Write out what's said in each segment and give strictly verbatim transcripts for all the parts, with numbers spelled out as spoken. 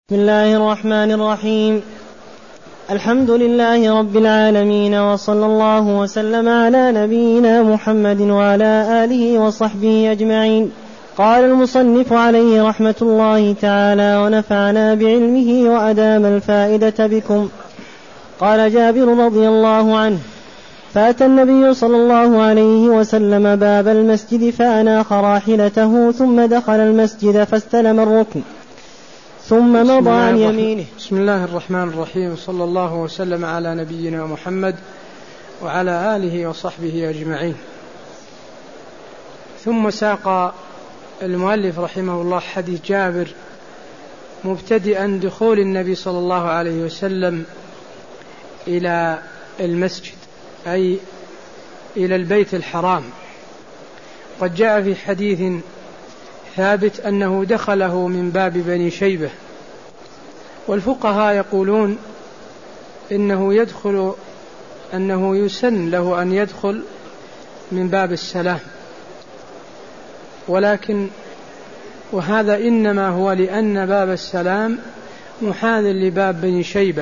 بسم الله الرحمن الرحيم. الحمد لله رب العالمين، وصلى الله وسلم على نبينا محمد وعلى آله وصحبه أجمعين. قال المصنف عليه رحمة الله تعالى: ونفعنا بعلمه وأدام الفائدة بكم. قال جابر رضي الله عنه: فأتى النبي صلى الله عليه وسلم باب المسجد فأناخ راحلته ثم دخل المسجد فاستلم الركن ثم مضى عن يمينه. بسم الله الرحمن الرحيم، صلى الله وسلم على نبينا محمد وعلى آله وصحبه أجمعين. ثم ساق المؤلف رحمه الله حديث جابر مبتدئا دخول النبي صلى الله عليه وسلم إلى المسجد، أي إلى البيت الحرام. قد جاء في حديث ثابت أنه دخله من باب بني شيبة، والفقهاء يقولون إنه يدخل أنه يسن له أن يدخل من باب السلام، ولكن وهذا إنما هو لأن باب السلام محاذ لباب بني شيبة.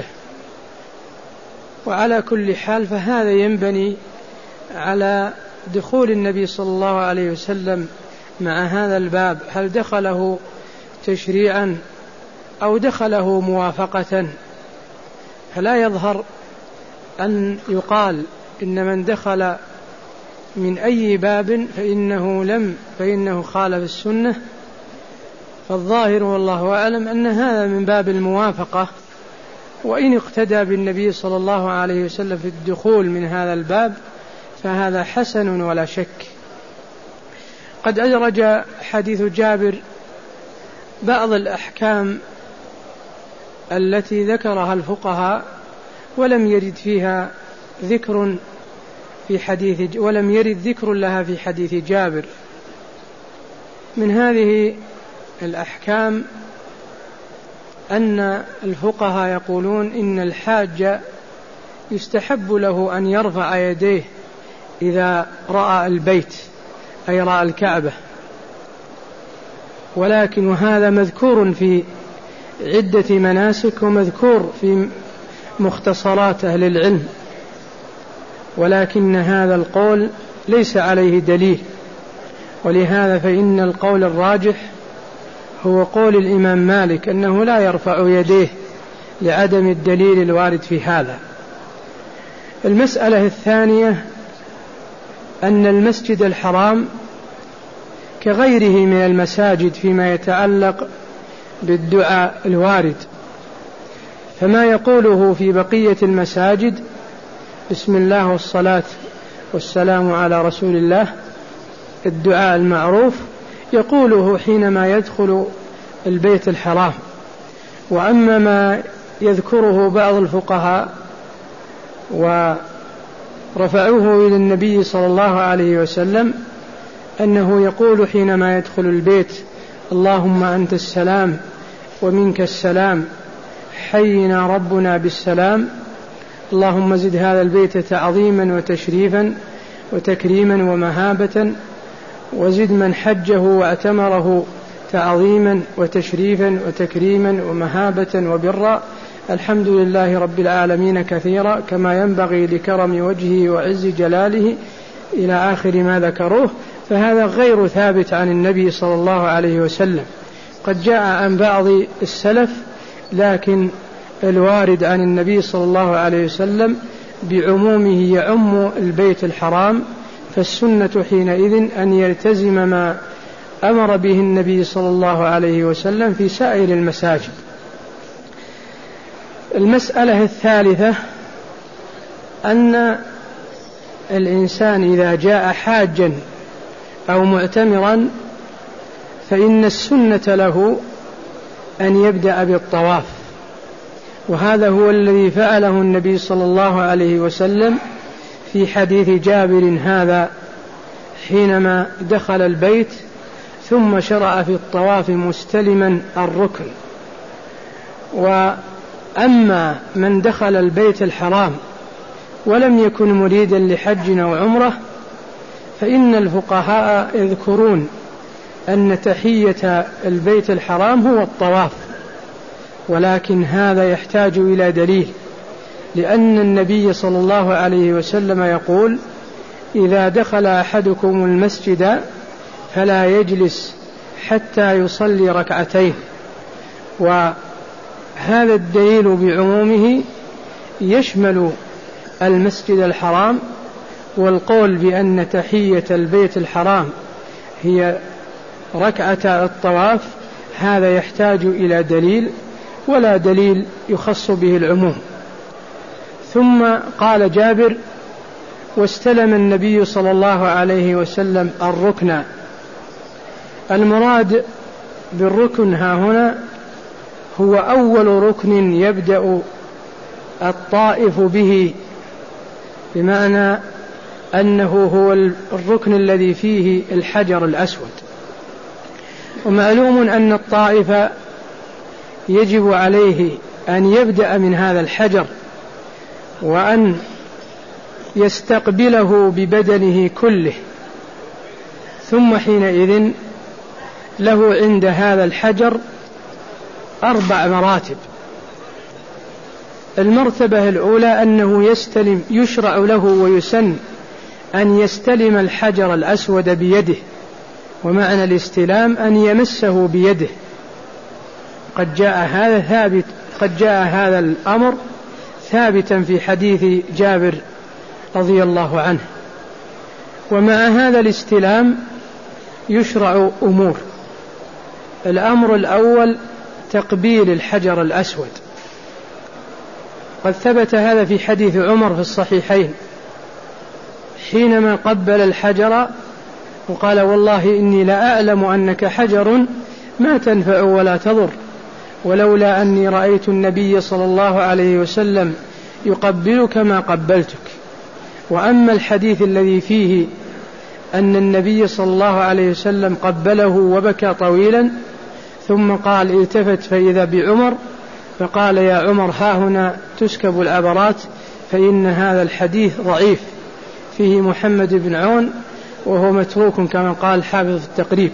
وعلى كل حال فهذا ينبني على دخول النبي صلى الله عليه وسلم مع هذا الباب، هل دخله تشريعا أو دخله موافقة؟ فلا يظهر أن يقال إن من دخل من أي باب فإنه لم فإنه خالف السنة. فالظاهر والله أعلم أن هذا من باب الموافقة، وإن اقتدى بالنبي صلى الله عليه وسلم في الدخول من هذا الباب فهذا حسن ولا شك. قد أدرج حديث جابر بعض الأحكام التي ذكرها الفقهاء ولم يرد فيها ذكر في حديث ولم يرد ذكر لها في حديث جابر. من هذه الأحكام أن الفقهاء يقولون إن الحاج يستحب له أن يرفع يديه إذا رأى البيت، أي رأى الكعبة، ولكن وهذا مذكور في عدة مناسك ومذكور في مختصرات أهل العلم، ولكن هذا القول ليس عليه دليل، ولهذا فإن القول الراجح هو قول الإمام مالك أنه لا يرفع يديه لعدم الدليل الوارد في هذا. المسألة الثانية أن المسجد الحرام كغيره من المساجد فيما يتعلق بالدعاء الوارد، فما يقوله في بقية المساجد بسم الله والصلاة والسلام على رسول الله، الدعاء المعروف يقوله حينما يدخل البيت الحرام. وأما ما يذكره بعض الفقهاء ورفعوه إلى النبي صلى الله عليه وسلم أنه يقول حينما يدخل البيت: اللهم أنت السلام ومنك السلام، حينا ربنا بالسلام، اللهم زد هذا البيت تعظيما وتشريفا وتكريما ومهابة، وزد من حجه واعتمره تعظيما وتشريفا وتكريما ومهابة وبرا، الحمد لله رب العالمين كثيرا كما ينبغي لكرم وجهه وعز جلاله، إلى آخر ما ذكروه. فهذا غير ثابت عن النبي صلى الله عليه وسلم. قد جاء عن بعض السلف، لكن الوارد عن النبي صلى الله عليه وسلم بعمومه يعم البيت الحرام، فالسنة حينئذ أن يلتزم ما أمر به النبي صلى الله عليه وسلم في سائر المساجد. المسألة الثالثة أن الإنسان إذا جاء حاجا أو معتمرا فإن السنة له أن يبدأ بالطواف، وهذا هو الذي فعله النبي صلى الله عليه وسلم في حديث جابر هذا حينما دخل البيت ثم شرع في الطواف مستلما الركن. وأما من دخل البيت الحرام ولم يكن مريدا لحج أو عمرة فإن الفقهاء يذكرون أن تحية البيت الحرام هو الطواف، ولكن هذا يحتاج إلى دليل، لأن النبي صلى الله عليه وسلم يقول: إذا دخل أحدكم المسجد فلا يجلس حتى يصلي ركعتين. وهذا الدليل بعمومه يشمل المسجد الحرام، والقول بأن تحية البيت الحرام هي ركعة الطواف هذا يحتاج إلى دليل، ولا دليل يخص به العموم. ثم قال جابر: واستلم النبي صلى الله عليه وسلم الركن. المراد بالركن ها هنا هو أول ركن يبدأ الطائف به، بمعنى أنه هو الركن الذي فيه الحجر الأسود. ومعلوم أن الطائف يجب عليه أن يبدأ من هذا الحجر وأن يستقبله ببدنه كله، ثم حينئذ له عند هذا الحجر أربع مراتب. المرتبة الأولى أنه يستلم، يشرع له ويسن أن يستلم الحجر الأسود بيده، ومعنى الاستلام أن يمسه بيده. قد جاء هذا ثابت قد جاء هذا الأمر ثابتا في حديث جابر رضي الله عنه. ومع هذا الاستلام يشرع أمور. الأمر الأول تقبيل الحجر الأسود، قد ثبت هذا في حديث عمر في الصحيحين حينما قبل الحجر وقال: والله إني لا أعلم أنك حجر ما تنفع ولا تضر، ولولا أني رأيت النبي صلى الله عليه وسلم يقبلك ما قبلتك. وأما الحديث الذي فيه أن النبي صلى الله عليه وسلم قبله وبكى طويلا ثم قال التفت فإذا بعمر فقال: يا عمر ها هنا تسكب العبرات، فإن هذا الحديث ضعيف فيه محمد بن عون وهو متروك كما قال حافظ التقريب.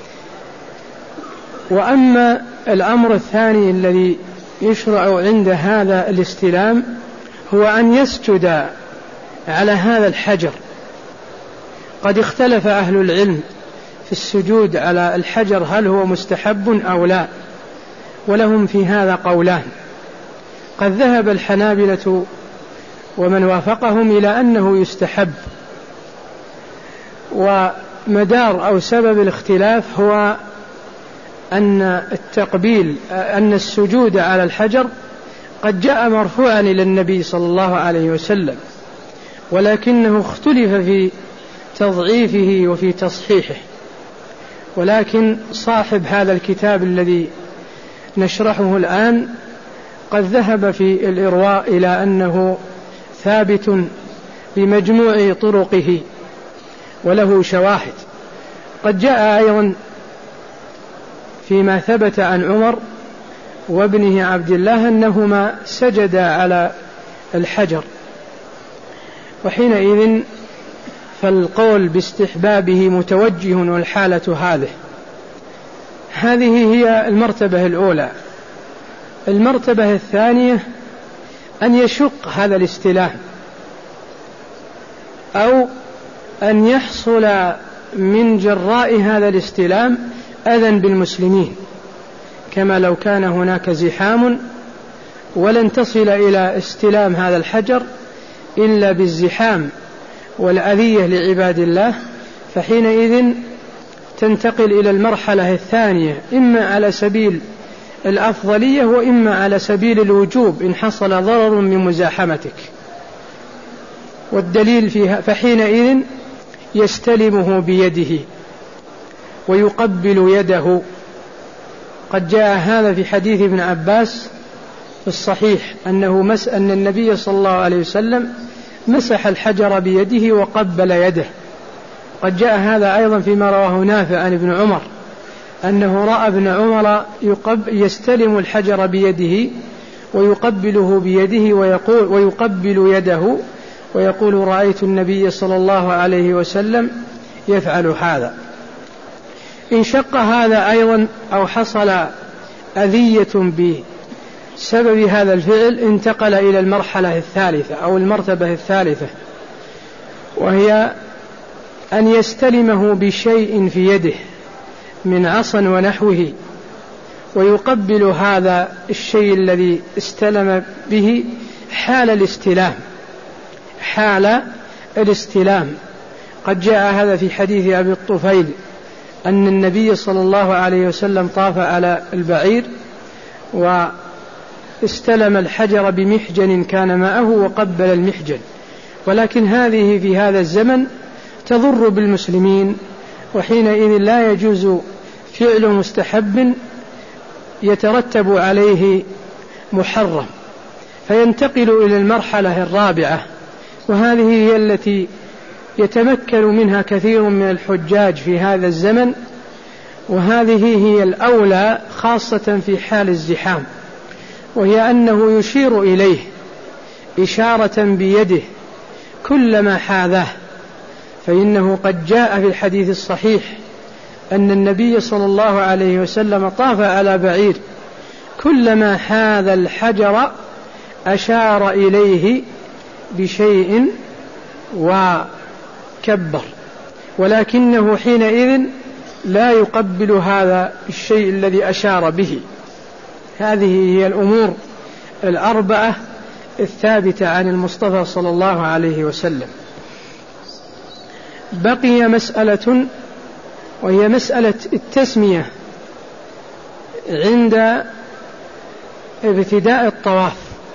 وأما الأمر الثاني الذي يشرع عند هذا الاستلام هو أن يسجد على هذا الحجر. قد اختلف أهل العلم في السجود على الحجر هل هو مستحب أو لا، ولهم في هذا قولان. قد ذهب الحنابلة ومن وافقهم إلى أنه يستحب، ومدار أو سبب الاختلاف هو أن التقبيل أن السجود على الحجر قد جاء مرفوعا إلى النبي صلى الله عليه وسلم، ولكنه اختلف في تضعيفه وفي تصحيحه. ولكن صاحب هذا الكتاب الذي نشرحه الآن قد ذهب في الإرواء إلى أنه ثابت بمجموع طرقه وله شواهد. قد جاء أيضا فيما ثبت عن عمر وابنه عبد الله أنهما سجدا على الحجر، وحينئذ فالقول باستحبابه متوجه والحالة هذه هذه هي المرتبة الأولى. المرتبة الثانية أن يشق هذا الاستلام أو أن يحصل من جراء هذا الاستلام أذى بالمسلمين، كما لو كان هناك زحام ولن تصل إلى استلام هذا الحجر إلا بالزحام والأذية لعباد الله، فحينئذ تنتقل إلى المرحلة الثانية، إما على سبيل الأفضلية وإما على سبيل الوجوب إن حصل ضرر من مزاحمتك. والدليل فيها فحينئذ يستلمه بيده ويقبل يده. قد جاء هذا في حديث ابن عباس في الصحيح أنه مس أن النبي صلى الله عليه وسلم مسح الحجر بيده وقبل يده. قد جاء هذا أيضا فيما رواه نافع عن ابن عمر أنه رأى ابن عمر يستلم الحجر بيده ويقبله بيده ويقول ويقبل يده ويقول: رأيت النبي صلى الله عليه وسلم يفعل هذا. إن شق هذا أيضا أو حصل أذية سبب هذا الفعل انتقل إلى المرحلة الثالثة أو المرتبة الثالثة، وهي أن يستلمه بشيء في يده من عصا ونحوه، ويقبل هذا الشيء الذي استلم به حال الاستلام حال الاستلام قد جاء هذا في حديث أبي الطفيل أن النبي صلى الله عليه وسلم طاف على البعير واستلم الحجر بمحجن كان معه وقبل المحجن، ولكن هذه في هذا الزمن تضر بالمسلمين، وحينئذ لا يجوز فعل مستحب يترتب عليه محرم، فينتقل إلى المرحلة الرابعة، وهذه هي التي يتمكن منها كثير من الحجاج في هذا الزمن، وهذه هي الأولى خاصة في حال الزحام، وهي أنه يشير إليه إشارة بيده كلما حاذاه، فإنه قد جاء في الحديث الصحيح أن النبي صلى الله عليه وسلم طاف على بعير كلما حاذ الحجر أشار إليه بشيء وكبر، ولكنه حينئذ لا يقبل هذا الشيء الذي أشار به. هذه هي الأمور الأربعة الثابتة عن المصطفى صلى الله عليه وسلم. بقي مسألة، وهي مسألة التسمية عند ابتداء الطواف.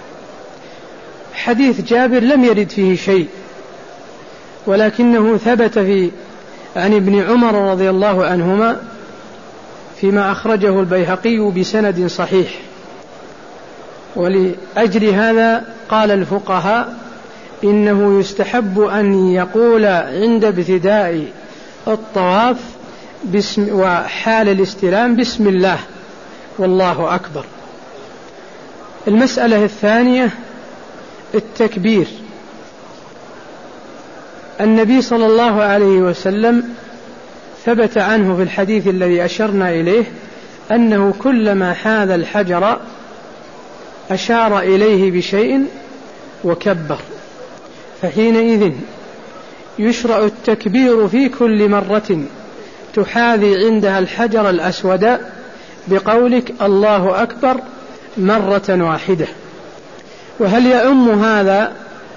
حديث جابر لم يرد فيه شيء، ولكنه ثبت في عن ابن عمر رضي الله عنهما فيما أخرجه البيهقي بسند صحيح، ولأجل هذا قال الفقهاء إنه يستحب أن يقول عند ابتداء الطواف بسم وحال الاستلام بسم الله والله أكبر. المسألة الثانية التكبير. النبي صلى الله عليه وسلم ثبت عنه في الحديث الذي أشرنا إليه أنه كلما حاذ الحجر أشار إليه بشيء وكبر، فحينئذ يشرع التكبير في كل مرة تحاذي عندها الحجر الأسود بقولك الله أكبر مرة واحدة. وهل يعم هذا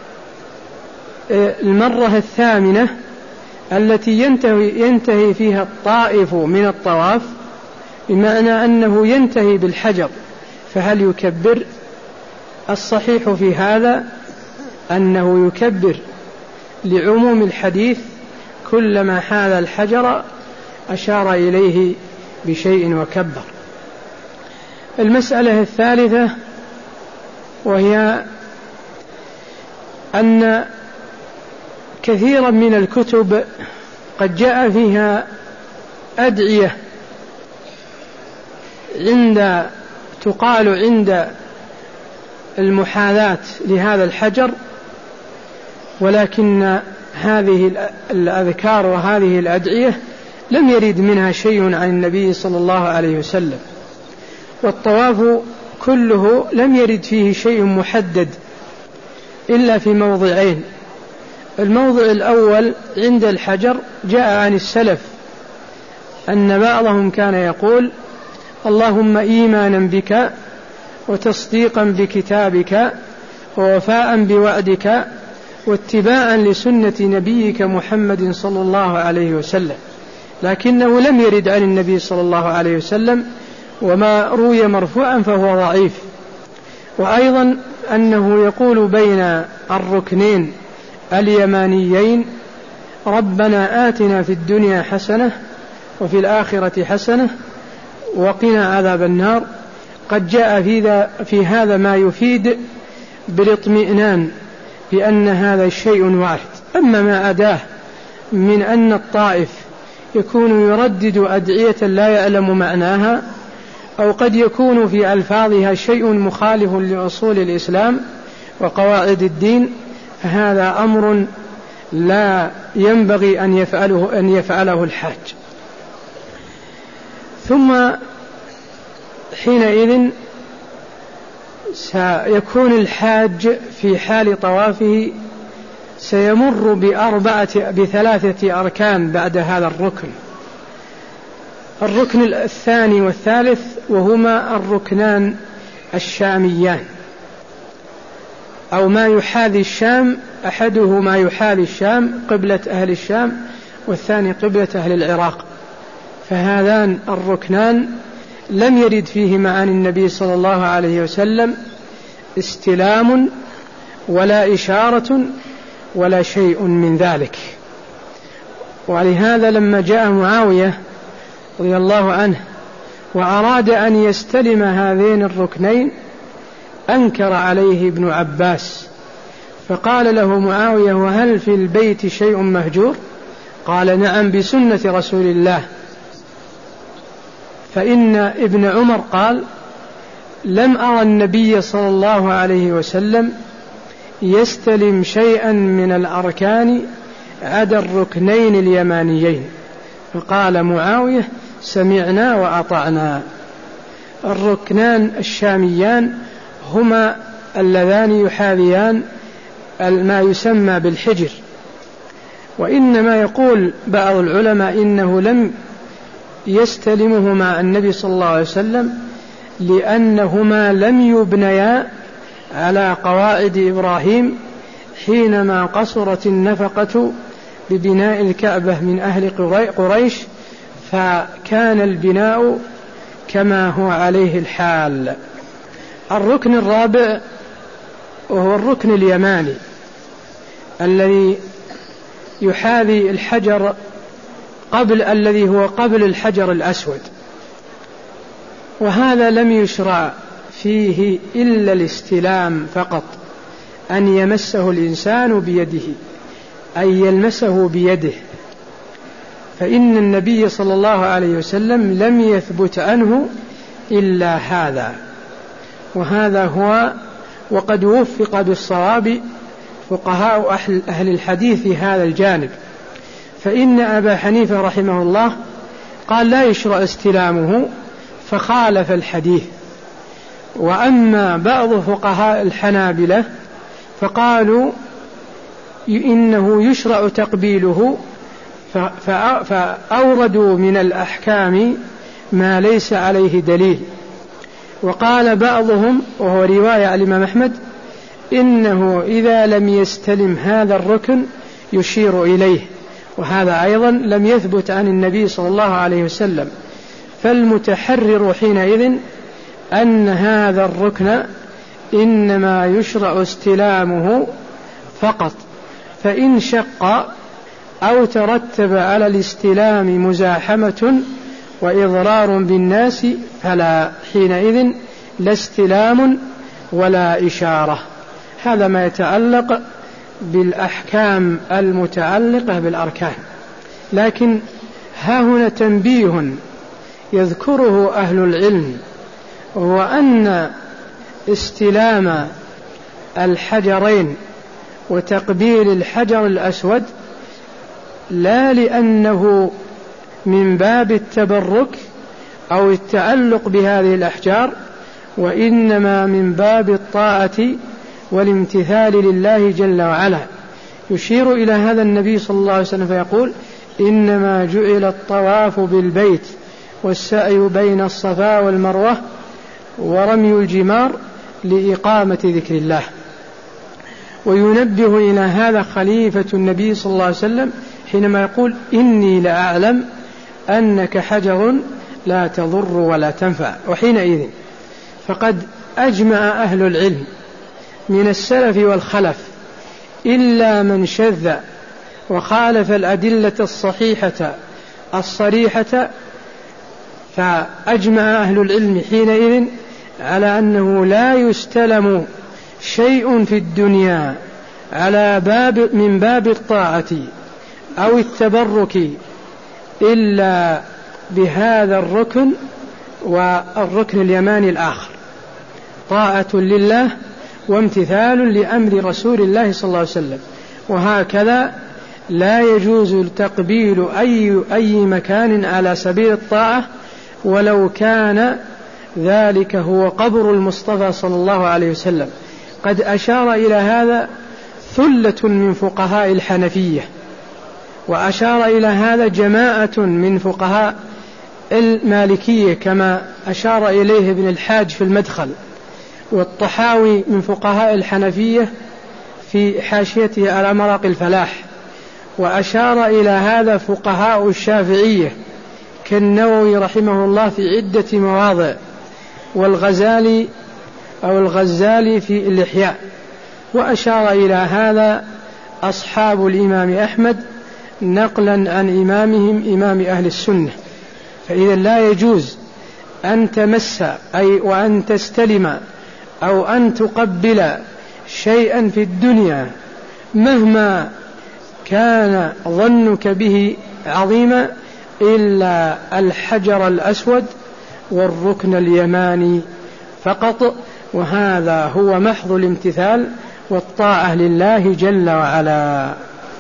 المرة الثامنة التي ينتهي, ينتهي فيها الطائف من الطواف، بمعنى أنه ينتهي بالحجر، فهل يكبر؟ الصحيح في هذا أنه يكبر لعموم الحديث كلما حاذ الحجر أشار إليه بشيء وكبر. المسألة الثالثة وهي أن كثيرا من الكتب قد جاء فيها أدعية عند تقال عند المحاذاة لهذا الحجر، ولكن هذه الأذكار وهذه الأدعية لم يرد منها شيء عن النبي صلى الله عليه وسلم. والطواف كله لم يرد فيه شيء محدد إلا في موضعين. الموضع الأول عند الحجر جاء عن السلف أن بعضهم كان يقول اللهم إيمانا بك وتصديقا بكتابك ووفاء بوعدك واتباعا لسنة نبيك محمد صلى الله عليه وسلم، لكنه لم يرد عن النبي صلى الله عليه وسلم، وما روي مرفوعا فهو ضعيف. وأيضا أنه يقول بين الركنين اليمانيين ربنا آتنا في الدنيا حسنة وفي الآخرة حسنة وقنا عذاب النار. قد جاء في هذا ما يفيد بالاطمئنان بأن هذا شيء واحد. أما ما أداه من أن الطائف يكون يردد أدعية لا يعلم معناها، أو قد يكون في ألفاظها شيء مخالف لأصول الإسلام وقواعد الدين، فهذا أمر لا ينبغي أن يفعله, أن يفعله الحاج. ثم حينئذ سيكون الحاج في حال طوافه سيمر بأربعة بثلاثة أركان بعد هذا الركن. الركن الثاني والثالث وهما الركنان الشاميان أو ما يحاذي الشام، أحدهما يحاذي الشام قبلة أهل الشام والثاني قبلة أهل العراق، فهذان الركنان لم يرد فيهما عن النبي صلى الله عليه وسلم استلام ولا إشارة ولا شيء من ذلك. ولهذا لما جاء معاوية رضي الله عنه وأراد أن يستلم هذين الركنين أنكر عليه ابن عباس، فقال له معاوية: وهل في البيت شيء مهجور؟ قال: نعم، بسنة رسول الله. فإن ابن عمر قال: لم أرى النبي صلى الله عليه وسلم يستلم شيئا من الأركان عدا الركنين اليمانيين. فقال معاوية: سمعنا وأطعنا. الركنان الشاميان هما اللذان يحاذيان ما يسمى بالحجر، وإنما يقول بعض العلماء إنه لم يستلمهما النبي صلى الله عليه وسلم لأنهما لم يبنيا على قواعد إبراهيم حينما قصرت النفقة ببناء الكعبة من أهل قريش، فكان البناء كما هو عليه الحال. الركن الرابع وهو الركن اليماني الذي يحاذي الحجر قبل الذي هو قبل الحجر الأسود، وهذا لم يشرع فيه إلا الاستلام فقط، أن يمسه الإنسان بيده، أي يلمسه بيده، فإن النبي صلى الله عليه وسلم لم يثبت عنه إلا هذا، وهذا هو وقد وفق بالصواب فقهاء أهل الحديث في هذا الجانب. فإن أبا حنيفة رحمه الله قال لا يشرع استلامه فخالف الحديث، وأما بعض فقهاء الحنابلة فقالوا إنه يشرع تقبيله، فأوردوا من الأحكام ما ليس عليه دليل. وقال بعضهم وهو رواية عن الإمام أحمد إنه إذا لم يستلم هذا الركن يشير إليه، وهذا أيضا لم يثبت عن النبي صلى الله عليه وسلم. فالمتحرر حينئذ أن هذا الركن إنما يشرع استلامه فقط، فإن شق أو ترتب على الاستلام مزاحمة وإضرار بالناس فلا، حينئذ لا استلام ولا إشارة. هذا ما يتعلق بالأحكام المتعلقة بالأركان. لكن ها هنا تنبيه يذكره أهل العلم، هو أن استلام الحجرين وتقبيل الحجر الأسود لا لأنه من باب التبرك أو التعلق بهذه الأحجار، وإنما من باب الطاعة والامتثال لله جل وعلا. يشير إلى هذا النبي صلى الله عليه وسلم فيقول: إنما جعل الطواف بالبيت والسعي بين الصفا والمروة ورمي الجمار لإقامة ذكر الله. وينبه إلى هذا خليفة النبي صلى الله عليه وسلم حينما يقول: إني لأعلم أنك حجر لا تضر ولا تنفع. وحينئذ فقد أجمع أهل العلم من السلف والخلف إلا من شذ وخالف الأدلة الصحيحة الصريحة، فأجمع أهل العلم حينئذ على أنه لا يستلم شيء في الدنيا على باب من باب الطاعة أو التبرك إلا بهذا الركن والركن اليماني الآخر، طاعة لله وامتثال لأمر رسول الله صلى الله عليه وسلم. وهكذا لا يجوز تقبيل أي, أي مكان على سبيل الطاعة ولو كان ذلك هو قبر المصطفى صلى الله عليه وسلم. قد أشار إلى هذا ثلة من فقهاء الحنفية، وأشار إلى هذا جماعة من فقهاء المالكية كما أشار إليه ابن الحاج في المدخل، والطحاوي من فقهاء الحنفية في حاشيته على مرق الفلاح، وأشار إلى هذا فقهاء الشافعية كالنووي رحمه الله في عدة مواضع، والغزالي أو الغزالي في الإحياء، وأشار إلى هذا أصحاب الإمام أحمد نقلا عن إمامهم إمام أهل السنة. فإذا لا يجوز أن تمس أي وأن تستلم أو أن تقبل شيئا في الدنيا مهما كان ظنك به عظيما إلا الحجر الأسود والركن اليماني فقط، وهذا هو محض الامتثال والطاعة لله جل وعلا.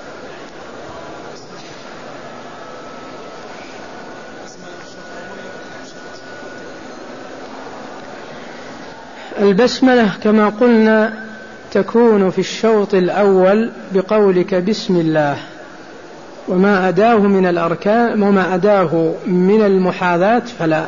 البسملة كما قلنا تكون في الشوط الأول بقولك بسم الله، وما أداه من الأركان وما أداه من المحاذاة فلا.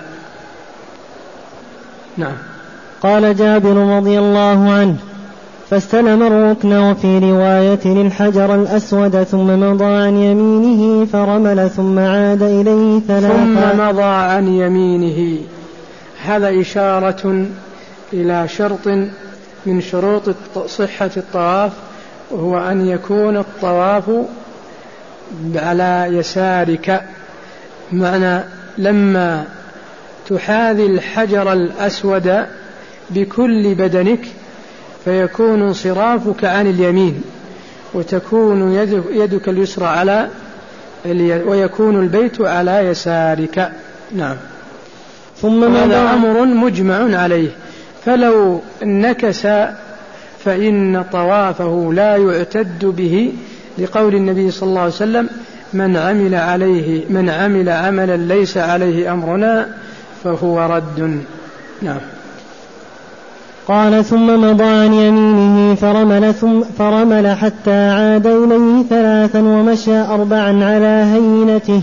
نعم. قال جابر رضي الله عنه: فاستلم الركن، وفي رواية للحجر الأسود، ثم مضى عن يمينه فرمل، ثم عاد إليه ثلاثا. ثم مضى عن يمينه، هذا إشارة إلى شرط من شروط صحة الطواف، وهو أن يكون الطواف على يسارك. معنى لما تحاذي الحجر الأسود بكل بدنك فيكون انصرافك عن اليمين، وتكون يدك اليسرى على ويكون البيت على يسارك. نعم. ثم هذا أمر مجمع عليه، فلو نكس فإن طوافه لا يعتد به، لقول النبي صلى الله عليه وسلم: من عمل عليه من عمل عملا ليس عليه أمرنا فهو رد. نعم. قال: ثم مضى عن يمينه فرمل, ثم فرمل حتى عاد إليه ثلاثا، ومشى أربعا على هينته،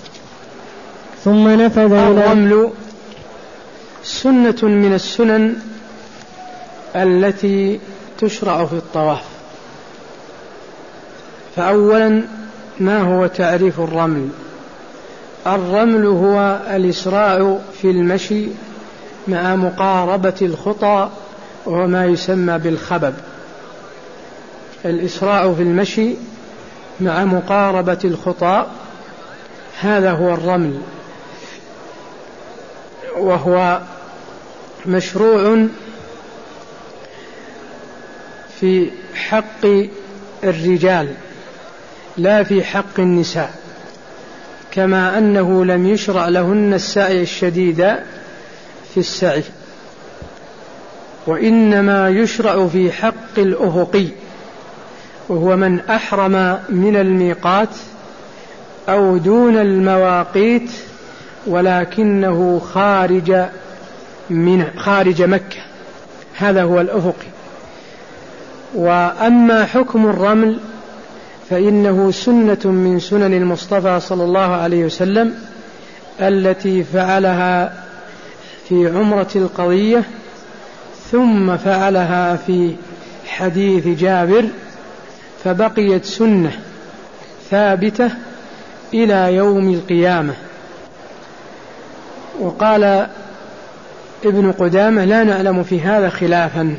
ثم نفذ إلى. الرمل سنة من السنن التي تشرع في الطواف. فأولا، ما هو تعريف الرمل؟ الرمل هو الإسراع في المشي مع مقاربة الخطى، وهو ما يسمى بالخبب. الإسراع في المشي مع مقاربة الخطى، هذا هو الرمل، وهو مشروع في حق الرجال لا في حق النساء، كما أنه لم يشرع لهن السعي الشديد في السعي، وإنما يشرع في حق الأفقي، وهو من أحرم من الميقات أو دون المواقيت ولكنه خارج من خارج مكة، هذا هو الأفقي. وأما حكم الرمل فإنه سنة من سنن المصطفى صلى الله عليه وسلم التي فعلها في عمرة القضية، ثم فعلها في حديث جابر، فبقيت سنة ثابتة إلى يوم القيامة. وقال ابن قدامة: لا نعلم في هذا خلافا.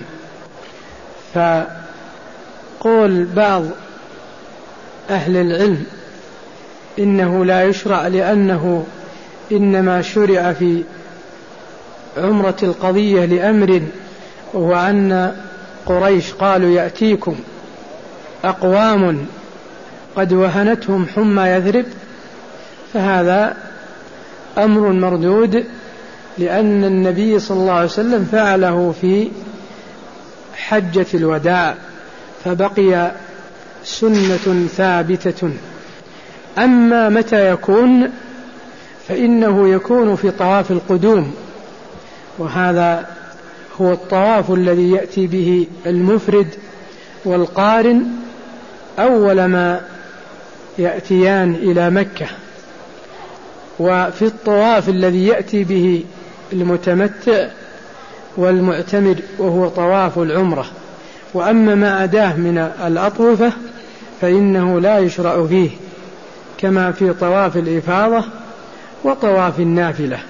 فقول بعض أهل العلم إنه لا يشرع لأنه إنما شرع في عمرة القضية لأمر، وهو أن قريش قالوا: يأتيكم أقوام قد وهنتهم حمى يثرب، فهذا أمر مردود، لأن النبي صلى الله عليه وسلم فعله في حجة الوداع، فبقي سنة ثابتة. أما متى يكون؟ فإنه يكون في طواف القدوم، وهذا هو الطواف الذي يأتي به المفرد والقارن أول ما يأتيان إلى مكة. وفي الطواف الذي يأتي به المتمتع والمعتمر وهو طواف العمرة. وأما ما أداه من الأطوفة فإنه لا يشرع فيه، كما في طواف الإفاضة وطواف النافلة.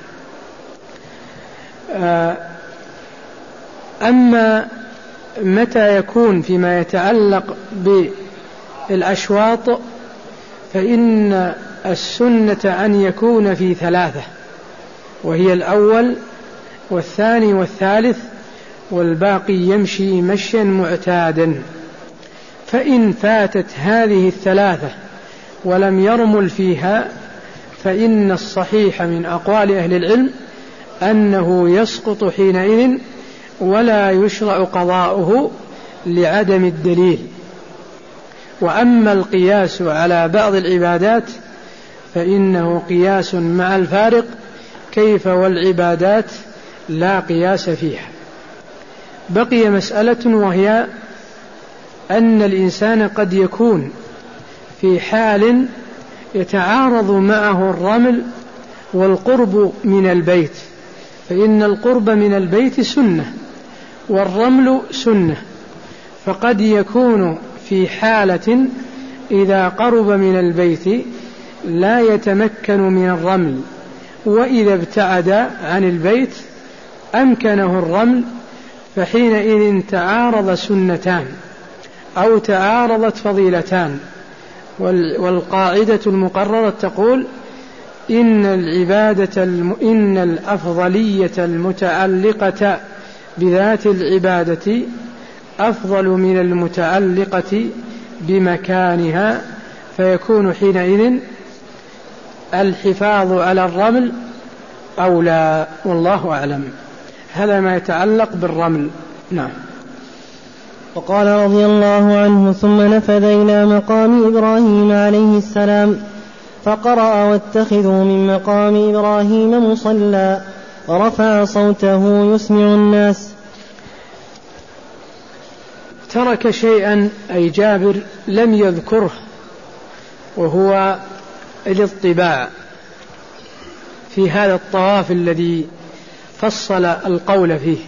أما متى يكون فيما يتعلق بالأشواط فإن السنة أن يكون في ثلاثة، وهي الأول والثاني والثالث، والباقي يمشي مشيا معتادا. فإن فاتت هذه الثلاثة ولم يرمل فيها فإن الصحيح من أقوال أهل العلم أنه يسقط حينئذ ولا يشرع قضاؤه لعدم الدليل. وأما القياس على بعض العبادات فإنه قياس مع الفارق، كيف والعبادات لا قياس فيها. بقي مسألة، وهي أن الإنسان قد يكون في حال يتعارض معه الرمل والقرب من البيت، فإن القرب من البيت سنة والرمل سنة، فقد يكون في حالة إذا قرب من البيت لا يتمكن من الرمل، وإذا ابتعد عن البيت أمكنه الرمل، فحينئذ تعارض سنتان أو تعارضت فضيلتان. والقاعدة المقررة تقول إن العبادة الم... إن الأفضلية المتعلقة بذات العبادة أفضل من المتعلقة بمكانها، فيكون حينئذ الحفاظ على الرمل أولى، والله أعلم. هذا ما يتعلق بالرمل. نعم. وقال رضي الله عنه: ثم نفذ إلى مقام إبراهيم عليه السلام فقرأ: واتخذوا من مقام إبراهيم مصلى، ورفع صوته يسمع الناس. ترك شيئا أي جابر لم يذكره، وهو الاطباع في هذا الطواف الذي فصل القول فيه.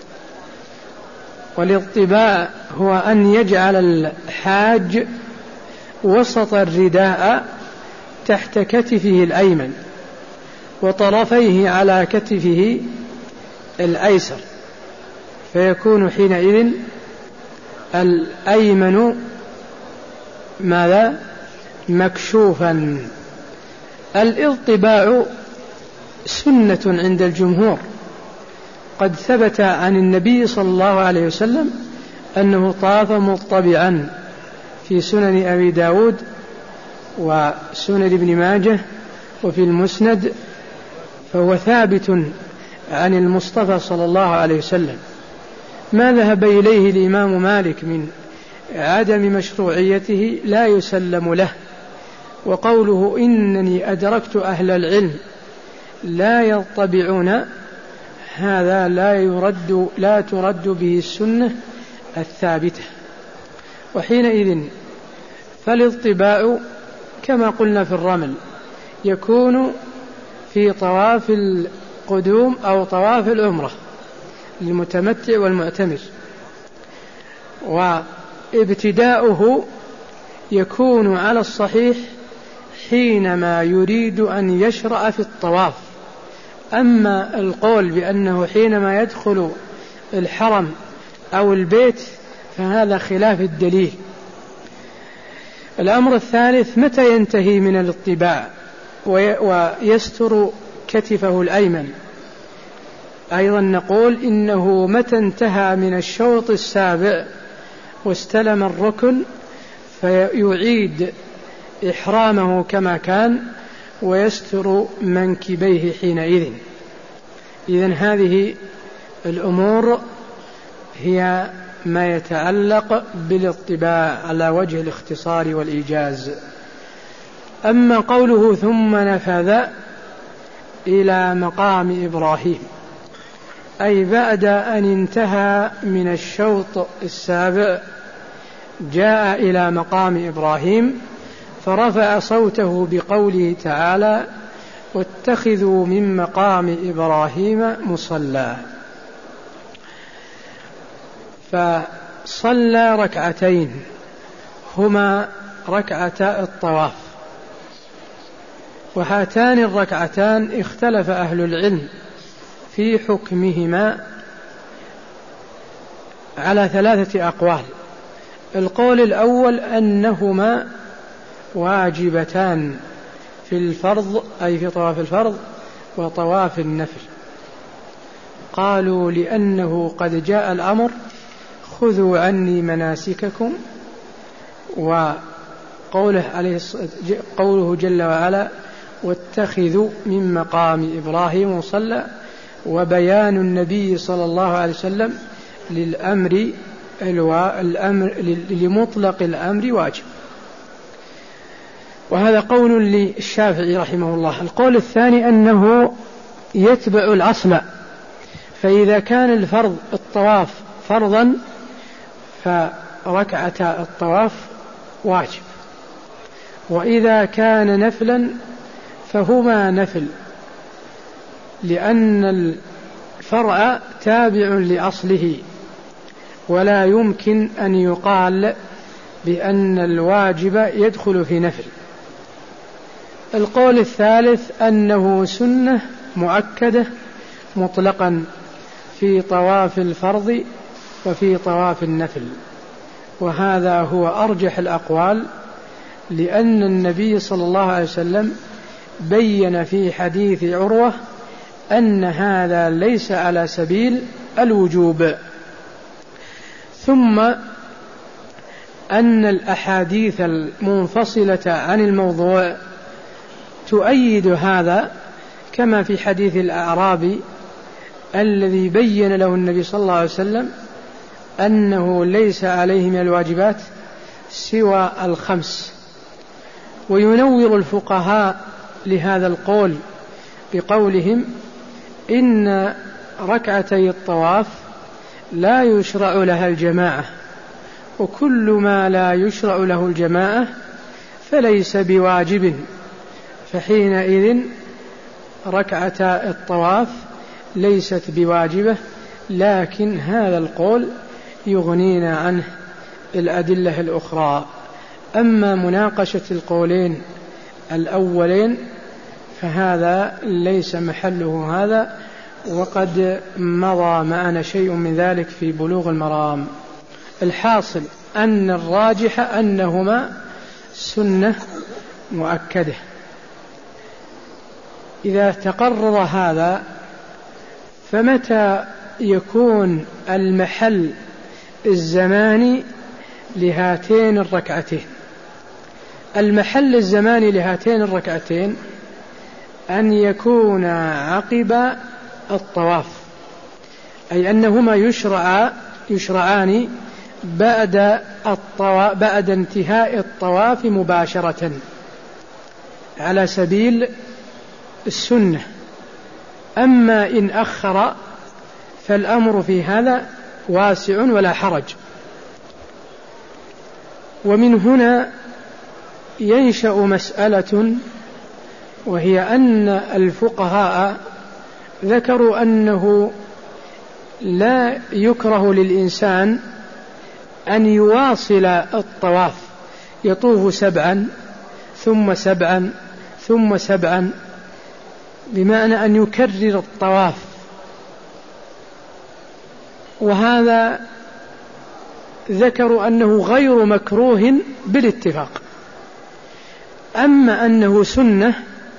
والاطباع هو أن يجعل الحاج وسط الرداء تحت كتفه الأيمن وطرفيه على كتفه الأيسر، فيكون حينئذ الأيمن ماذا؟ مكشوفا. الاطباع سنة عند الجمهور، قد ثبت عن النبي صلى الله عليه وسلم أنه طاف مطبعا في سنن أبي داود وسنن ابن ماجه وفي المسند، فهو ثابت عن المصطفى صلى الله عليه وسلم. ما ذهب إليه الإمام مالك من عدم مشروعيته لا يسلم له. وقوله إنني أدركت أهل العلم لا يطبعون، هذا لا يرد لا ترد به السنة الثابتة. وحينئذ فالاطباع كما قلنا في الرمل يكون في طواف القدوم أو طواف العمرة للمتمتع والمعتمر، وابتداؤه يكون على الصحيح حينما يريد أن يشرع في الطواف. أما القول بأنه حينما يدخل الحرم أو البيت فهذا خلاف الدليل. الأمر الثالث: متى ينتهي من الاطباع ويستر كتفه الأيمن؟ أيضا نقول إنه متى انتهى من الشوط السابع واستلم الركن فيعيد إحرامه كما كان ويستر منكبيه حينئذ. إذن هذه الأمور هي ما يتعلق بالاطباع على وجه الاختصار والإيجاز. أما قوله ثم نفذ إلى مقام إبراهيم، أي بعد أن انتهى من الشوط السابع جاء إلى مقام إبراهيم فرفع صوته بقوله تعالى: واتخذوا من مقام إبراهيم مصلى. فصلى ركعتين هما ركعتا الطواف، وهاتان الركعتان اختلف أهل العلم في حكمهما على ثلاثة أقوال. القول الأول أنهما واجبتان في الفرض، أي في طواف الفرض وطواف النفل. قالوا لأنه قد جاء الأمر: خذوا عني مناسككم، وقوله عليه قوله جل وعلا: واتخذوا من مقام إبراهيم مصلى، وبيان النبي صلى الله عليه وسلم للأمر الأمر لمطلق الأمر واجب. وهذا قول للشافعي رحمه الله. القول الثاني أنه يتبع الأصل، فإذا كان الفرض الطواف فرضا فركعتا الطواف واجب، وإذا كان نفلا فهما نفل، لأن الفرع تابع لأصله، ولا يمكن أن يقال بأن الواجب يدخل في نفل. القول الثالث أنه سنة مؤكدة مطلقا في طواف الفرض وفي طواف النفل، وهذا هو أرجح الأقوال، لأن النبي صلى الله عليه وسلم بين في حديث عروة أن هذا ليس على سبيل الوجوب. ثم أن الأحاديث المنفصلة عن الموضوع تؤيد هذا، كما في حديث الأعرابي الذي بين له النبي صلى الله عليه وسلم أنه ليس عليه من الواجبات سوى الخمس. وينور الفقهاء لهذا القول بقولهم: إن ركعتي الطواف لا يشرع لها الجماعة، وكل ما لا يشرع له الجماعة فليس بواجب، فحينئذ ركعتا الطواف ليست بواجبة. لكن هذا القول يغنينا عنه الأدلة الأخرى. أما مناقشة القولين الأولين فهذا ليس محله هذا، وقد مضى معنا شيء من ذلك في بلوغ المرام. الحاصل أن الراجح أنهما سنة مؤكدة. إذا تقرر هذا فمتى يكون المحل الزماني لهاتين الركعتين؟ المحل الزماني لهاتين الركعتين أن يكون عقب الطواف، أي أنهما يشرع يشرعان بعد الطواف بعد انتهاء الطواف مباشرة على سبيل السنة. أما إن أخر فالأمر في هذا واسع ولا حرج. ومن هنا ينشأ مسألة، وهي أن الفقهاء ذكروا أنه لا يكره للإنسان أن يواصل الطواف، يطوف سبعا ثم سبعا ثم سبعا، بمعنى أن يكرر الطواف، وهذا ذكروا أنه غير مكروه بالاتفاق. أما أنه سنة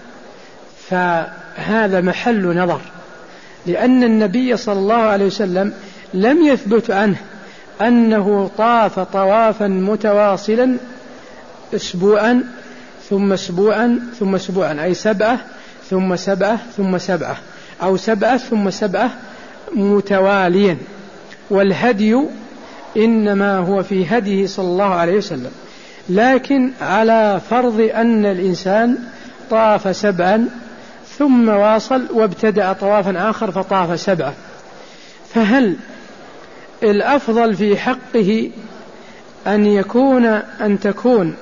فهذا محل نظر، لأن النبي صلى الله عليه وسلم لم يثبت عنه أنه طاف طوافا متواصلا أسبوعا ثم أسبوعا ثم أسبوعا، أي سبعة ثم سبعة ثم سبعة، أو سبعة ثم سبعة متواليا. والهدي إنما هو في هديه صلى الله عليه وسلم، لكن على فرض أن الإنسان طاف سبعا ثم واصل وابتدأ طوافا آخر فطاف سبعة، فهل الأفضل في حقه أن يكون أن تكون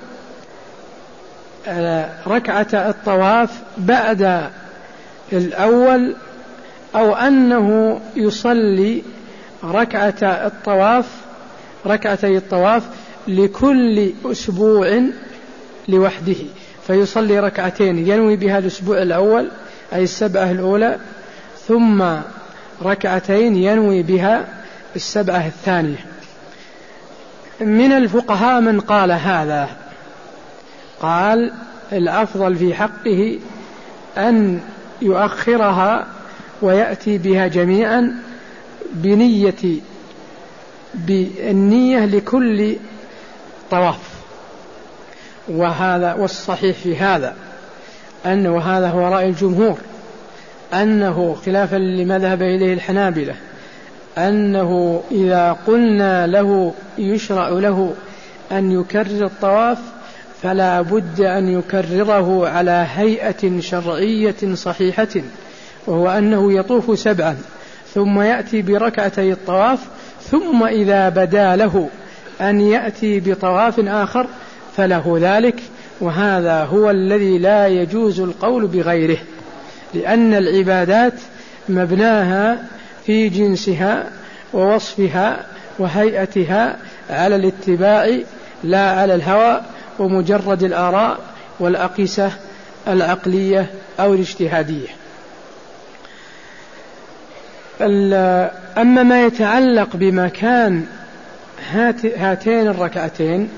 ركعة الطواف بعد الأول، أو أنه يصلي ركعة الطواف ركعتي الطواف لكل أسبوع لوحده، فيصلي ركعتين ينوي بها الأسبوع الأول أي السبعة الأولى، ثم ركعتين ينوي بها السبعة الثانية؟ من الفقهاء من قال هذا، قال الأفضل في حقه أن يؤخرها ويأتي بها جميعا بنية بالنية لكل طواف. وهذا والصحيح في هذا أنه وهذا هو رأي الجمهور، أنه خلافا لما ذهب إليه الحنابلة، أنه إذا قلنا له يشرع له أن يكرر الطواف فلا بد أن يكرره على هيئة شرعية صحيحة، وهو أنه يطوف سبعا ثم يأتي بركعتي الطواف، ثم إذا بدا له أن يأتي بطواف آخر فله ذلك. وهذا هو الذي لا يجوز القول بغيره، لأن العبادات مبناها في جنسها ووصفها وهيئتها على الاتباع لا على الهوى ومجرد الآراء والأقيسة العقلية أو الاجتهادية. أما ما يتعلق بمكان هاتين الركعتين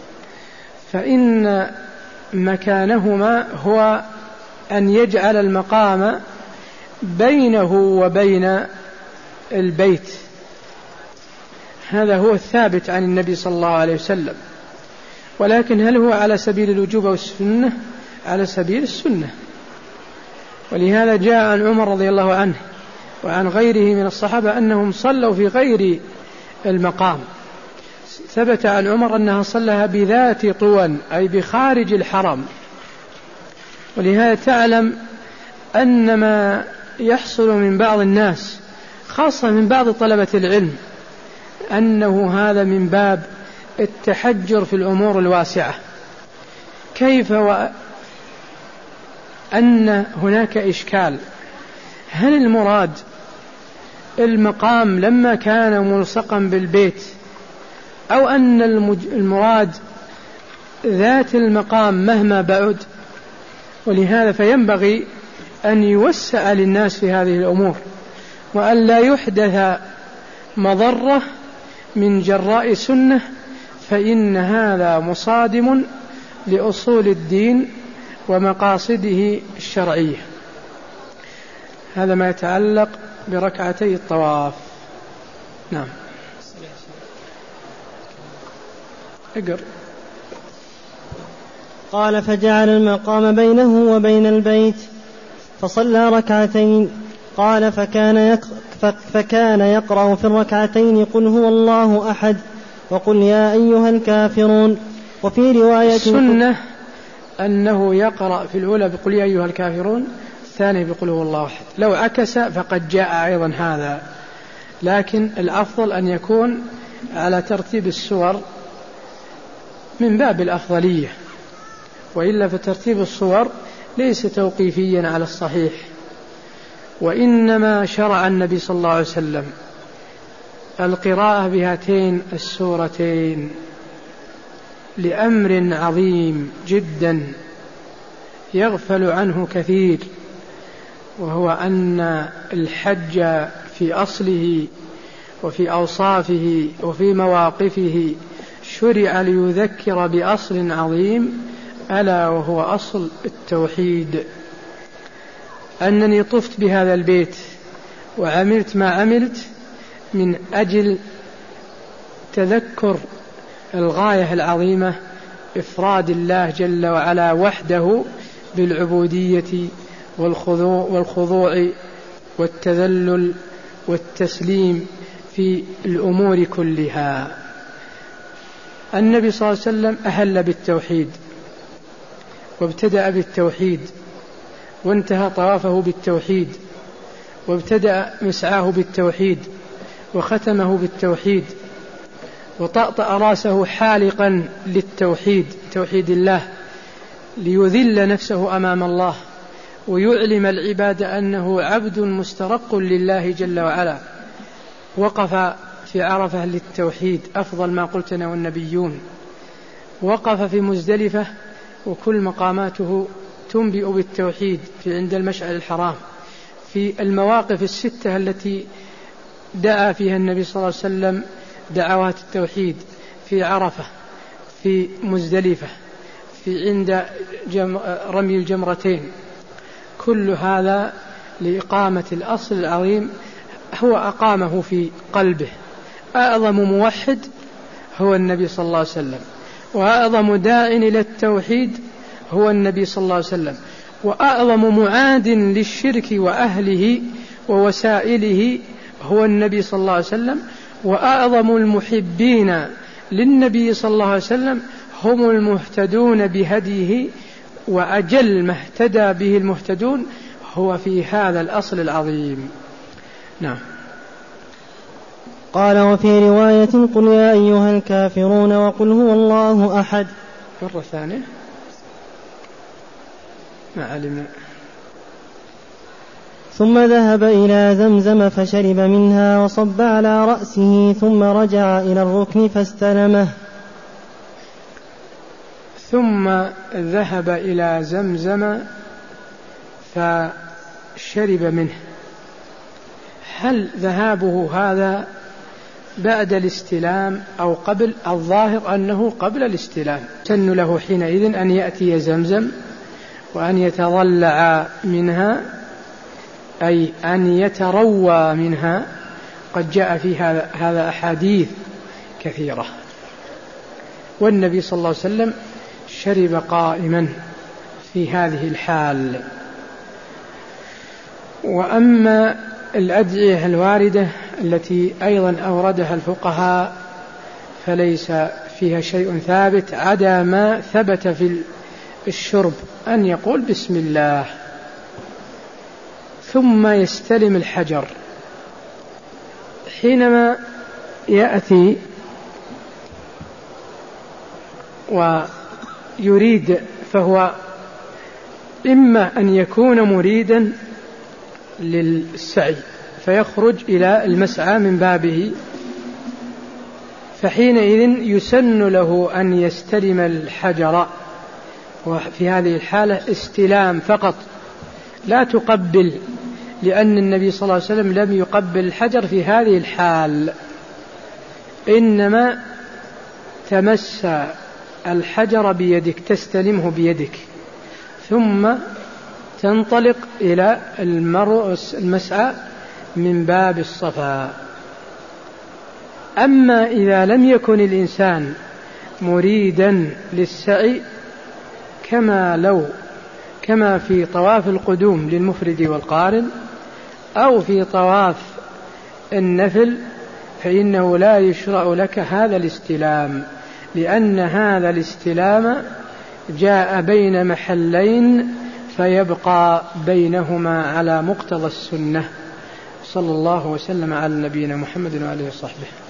فإن مكانهما هو أن يجعل المقام بينه وبين البيت، هذا هو الثابت عن النبي صلى الله عليه وسلم. ولكن هل هو على سبيل الوجوب أو السنة؟ على سبيل السنة. ولهذا جاء عن عمر رضي الله عنه وعن غيره من الصحابة أنهم صلوا في غير المقام. ثبت عن عمر أنها صلىها بذات طوى أي بخارج الحرم. ولهذا تعلم أن ما يحصل من بعض الناس خاصة من بعض طلبة العلم أنه هذا من باب التحجر في الأمور الواسعة. كيف وأن هناك إشكال، هل المراد المقام لما كان ملصقا بالبيت، أو أن المراد ذات المقام مهما بعد؟ ولهذا فينبغي أن يوسع للناس في هذه الأمور، وأن لا يحدث مضرة من جراء سنة، فإن هذا مصادم لأصول الدين ومقاصده الشرعية. هذا ما يتعلق بركعتي الطواف. نعم. اقر. قال فجعل المقام بينه وبين البيت فصلى ركعتين. قال فكان يقرأ, فكان يقرأ في الركعتين قل هو الله أحد وقل يا أيها الكافرون. وفي رواية السنة أنه يقرأ في الأولى بقل يا أيها الكافرون، الثاني بقل هو الله أحد. لو عكس فقد جاء أيضا هذا، لكن الأفضل أن يكون على ترتيب السور من باب الأفضلية، وإلا فترتيب الصور ليس توقيفيا على الصحيح. وإنما شرع النبي صلى الله عليه وسلم القراءة بهاتين السورتين لأمر عظيم جدا يغفل عنه كثير، وهو أن الحج في أصله وفي أوصافه وفي مواقفه شرع ليذكر بأصل عظيم، ألا وهو أصل التوحيد. أنني طفت بهذا البيت وعملت ما عملت من أجل تذكر الغاية العظيمة إفراد الله جل وعلا وحده بالعبودية والخضوع, والخضوع والتذلل والتسليم في الأمور كلها. النبي صلى الله عليه وسلم أهل بالتوحيد وابتدأ بالتوحيد وانتهى طوافه بالتوحيد وابتدأ مسعاه بالتوحيد وختمه بالتوحيد، وطأطأ رأسه حالقا للتوحيد، توحيد الله، ليذل نفسه أمام الله ويعلم العباد أنه عبد مسترق لله جل وعلا. وقف في عرفة للتوحيد أفضل ما قلت أنا والنبيون. وقف في مزدلفة وكل مقاماته تنبئ بالتوحيد، في عند المشعر الحرام، في المواقف الستة التي دعا فيها النبي صلى الله عليه وسلم دعوات التوحيد، في عرفة، في مزدلفة، في عند رمي الجمرتين، كل هذا لإقامة الأصل العظيم هو أقامه في قلبه. أعظم موحد هو النبي صلى الله عليه وسلم، وأعظم داع إلى التوحيد هو النبي صلى الله عليه وسلم، وأعظم معاد للشرك وأهله ووسائله هو النبي صلى الله عليه وسلم، وأعظم المحبين للنبي صلى الله عليه وسلم هم المهتدون بهديه، وأجل ما اهتدى به المهتدون هو في هذا الأصل العظيم. نعم. قال: وفي رواية: قل يا أيها الكافرون وقل هو الله أحد. مرة ثانية ما علمنا. ثم ذهب إلى زمزم فشرب منها وصب على رأسه، ثم رجع إلى الركن فاستلمه. ثم ذهب إلى زمزم فشرب منه. هل ذهابه هذا بعد الاستلام أو قبل؟ الظاهر أنه قبل الاستلام. سن له حينئذ أن يأتي زمزم وأن يتضلع منها، أي أن يتروى منها. قد جاء في هذا, هذا أحاديث كثيرة. والنبي صلى الله عليه وسلم شرب قائما في هذه الحال. وأما الأدعية الواردة التي أيضا أوردها الفقهاء فليس فيها شيء ثابت عدا ما ثبت في الشرب، أن يقول بسم الله ثم يستلم الحجر. حينما يأتي ويريد فهو إما أن يكون مريدا للسعي فيخرج إلى المسعى من بابه، فحينئذ يسن له أن يستلم الحجر، وفي هذه الحالة استلام فقط لا تقبل، لأن النبي صلى الله عليه وسلم لم يقبل الحجر في هذه الحال، إنما تمس الحجر بيدك، تستلمه بيدك ثم تنطلق إلى المسعى من باب الصفا. أما إذا لم يكن الإنسان مريدا للسعي كما لو كما في طواف القدوم للمفرد والقارن أو في طواف النفل، فإنه لا يشرع لك هذا الاستلام، لأن هذا الاستلام جاء بين محلين فيبقى بينهما على مقتضى السنة. صلى الله وسلم على نبينا محمد وآله وصحبه.